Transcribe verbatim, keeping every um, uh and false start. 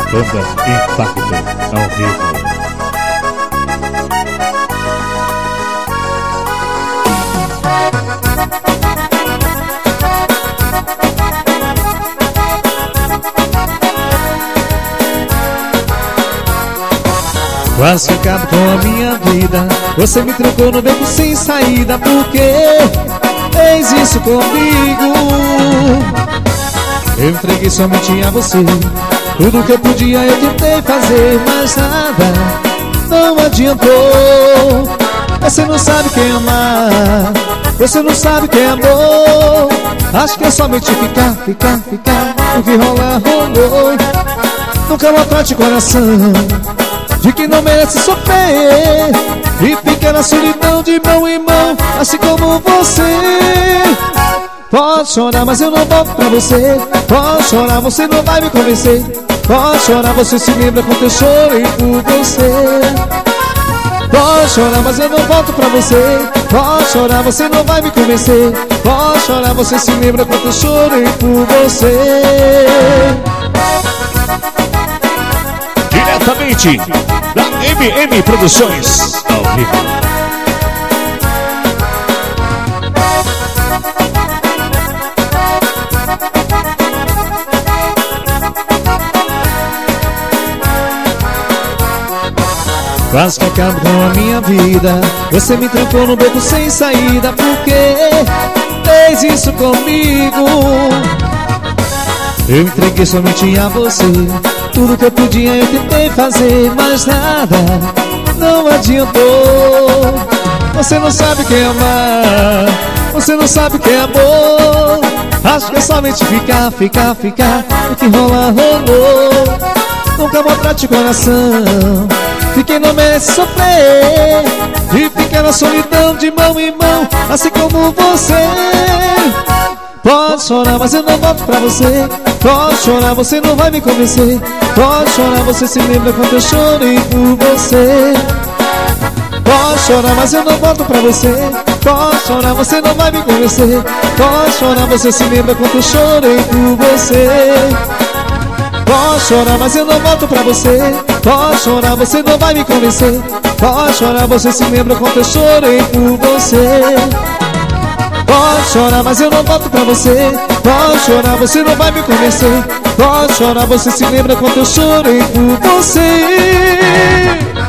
Banda Impacto ao vivo. Quase que acabo com a minha vida. Você me trocou no beco sem saída. Por que fez isso comigo? Eu entreguei somente a você. Tudo que eu podia eu tentei fazer, mas nada não adiantou. Você não sabe quem amar, você não sabe quem é amor. Acho que é somente ficar, ficar, ficar. O que rolar, rolou. Nunca maltrate o coração de quem não merece sofrer, e fica na solidão de mão em mão, assim como você. Pode chorar, mas eu não volto pra você. Pode chorar, você não vai me convencer. Pode chorar, você se lembra quando eu chorei por você. Pode chorar, mas eu não volto pra você. Pode chorar, você não vai me convencer. Pode chorar, você se lembra quando eu chorei por você. Diretamente da M M Produções ao vivo. Quase que acabo com a minha vida. Você me trancou no beco sem saída. Por que fez isso comigo? Eu entreguei somente a você. Tudo que eu podia eu tentei fazer, mas nada não adiantou. Você não sabe quem amar, você não sabe quem é amor. Acho que é somente ficar, ficar, ficar. O que rola, rolou. Nunca maltrate o coração de quem não merece sofrer, e fica na solidão de mão em mão, assim como você. Pode chorar, mas eu não volto pra você. Pode chorar, você não vai me convencer. Pode chorar, você se lembra quando eu chorei por você. Pode chorar, mas eu não volto pra você. Pode chorar, você não vai me convencer. Pode chorar, você se lembra quando eu chorei por você. Pode chorar, mas eu não volto pra você. Pode chorar, você não vai me convencer. Pode chorar, você se lembra quando eu chorei por você. Pode chorar, mas eu não volto pra você. Pode chorar, você não vai me convencer. Pode chorar, você se lembra quando eu chorei por você.